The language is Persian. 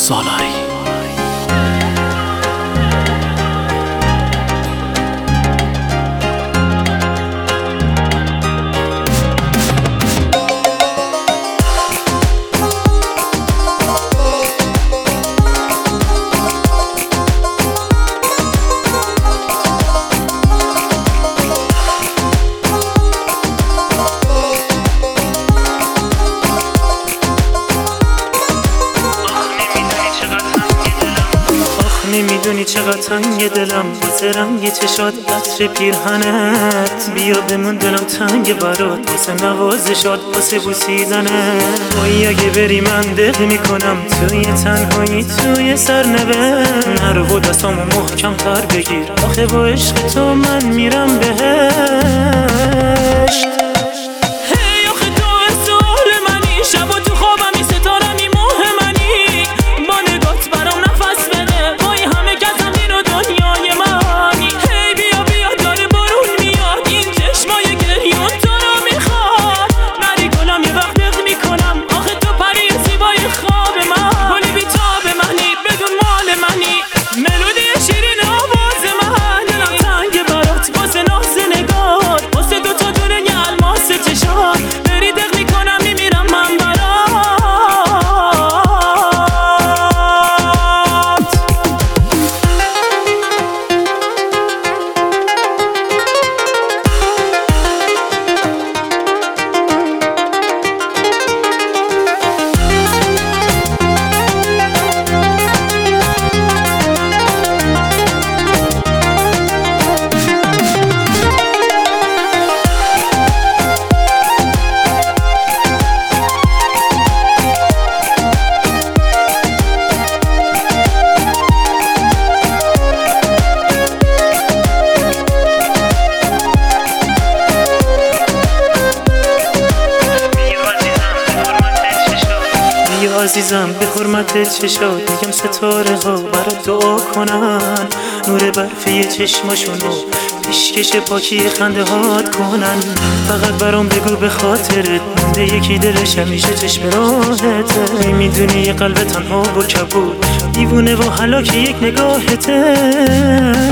سالاری. نمیدونی چقدر تنگ دلم واسه رنگ چشات عطر پیرهنت، بیا بمون دلم تنگ برات واسه نوازشات واسه بوسیدنت. وای اگه بری من دق میکنم توی تنهایی توی سرنوشت، نرو و دستامو محکم تر بگیر آخه با عشق تو من میرم بهشت. عزیزم به حرمت چشات میگم ستاره ها برات دعا کنن، نور برفی چشماشونو پیشکش پاکی خنده هات کنن. فقط برام بگو به خاطرت مونده یکی دلش همیشه چشم راحته. میدونی یه قلب تنها و کبود دیوونه و هلاک یک نگاهته.